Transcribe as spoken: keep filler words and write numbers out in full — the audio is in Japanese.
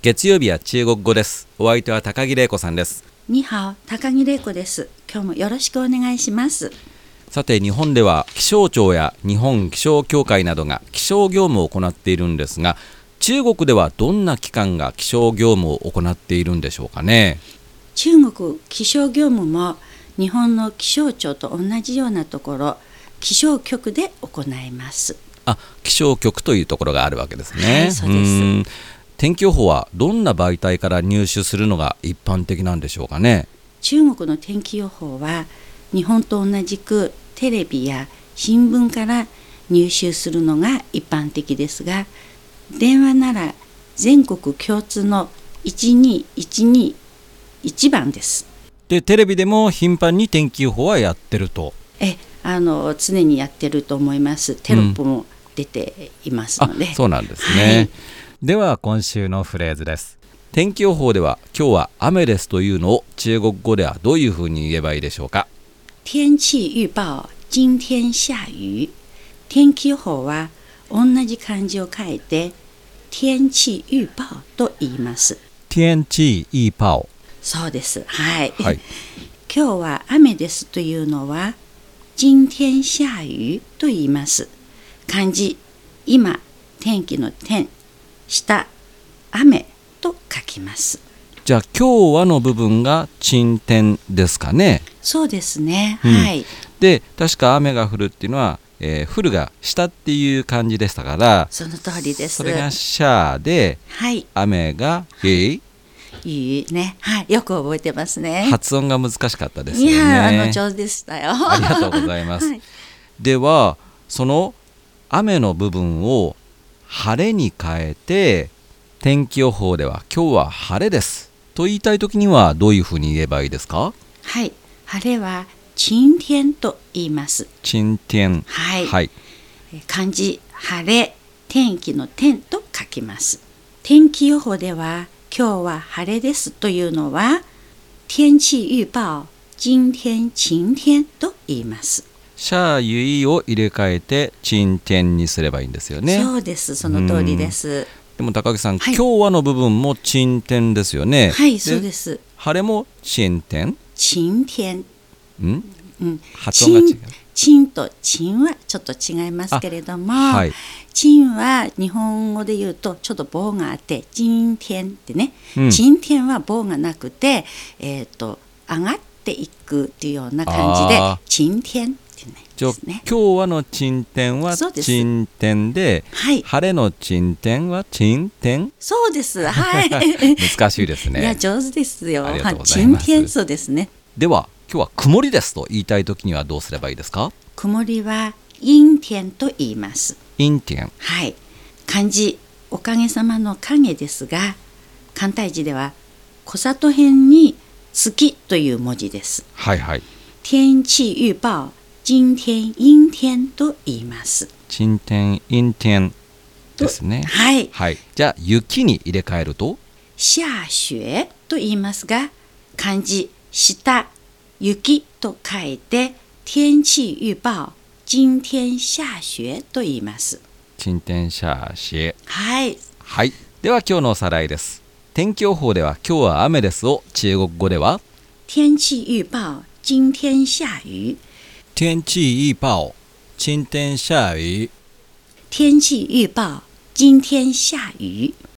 月曜日は中国語です。お相手は高木玲子さんです。 にはお、高木玲子です。今日もよろしくお願いします。 さて、日本では気象庁や日本気象協会などが気象業務を行っているんですが、中国ではどんな機関が気象業務を行っているんでしょうかね。 中国気象業務も日本の気象庁と同じようなところ、気象局で行います。 あ、気象局というところがあるわけですね。 はい、そうです。 うーん、天気予報はどんな媒体から入手するのが一般的なんでしょうかね。 中国の天気予報は日本と同じくテレビや新聞から入手するのが一般的ですが、電話なら全国共通のいちにいちにいちばんです。 で、テレビでも頻繁に天気予報はやってると。 えあの常にやってると思います。テロップも出ていますので、 うん、あ、そうなんですね、はい、では今週のフレーズです。天気予報では今日は雨ですというのを中国語ではどういうふうに言えばいいでしょうか。 天気預報今天下雨。天気予報は同じ漢字を書いて天気預報と言います。 天気預報、 そうです、はい、 はい、 今日は雨ですというのは今天下雨と言います。漢字、今、天気の天、下、雨と書きます。 じゃあ今日はの部分が今天ですかね。 そうですね、 うん、 はい。 で、確か雨が降るっていうのは、えー、降るが下っていう感じでしたから、 その通りです。 それがシャーで、 はい、 雨がえい、 いいね、はい、よく覚えてますね。 発音が難しかったですよね。 いや、あの上手でしたよ。 ありがとうございます、はい、ではその雨の部分を晴れに変えて、天気予報では今日は晴れですと言いたいときにはどういうふうに言えばいいですか。 はい、晴れは晴天と言います。 晴天、 はい、 はい、 漢字、晴れ、天気の天と書きます。天気予報では今日は晴れですというのは天気預報今天晴天と言います。 シャーユイを入れ替えて晴天にすればいいんですよね。 そうです、その通りです。 でも高木さん、 はい、 今日はの部分も晴天ですよね。 はい、そうです。 晴れも晴天、 晴天、 ん、 うん、 発音が違う。 晴と晴はちょっと違いますけれども、はい、晴は日本語で言うとちょっと棒があって晴天ってね、うん、晴天は棒がなくて、えーと、上がっていくっていうような感じで晴天ってね、 じゃあ今日はの晴天は晴天で、はい、晴れの晴天は晴天。 そうです、はい、 難しいですね。 いや、上手ですよ。 ありがとうございます。 晴天、そうですね。 では今日は曇りですと言いたいときにはどうすればいいですか。 曇りは陰天と言います。 陰天、 はい、漢字、おかげさまの影ですが、簡体字では小里編に月という文字です。 はいはい。 天気預報今天陰天と言います。 晴天、陰天ですね。 はい、 はい、じゃあ雪に入れ替えると下雪と言いますが、漢字、下、雪と書いて天気預報今天下雪と言います。 晴天下雪、 はい、 はい、では今日のおさらいです。天気予報では今日は雨ですを中国語では天気預報今天下雨。 天気預報今天下雨。 天气预报今天下雨。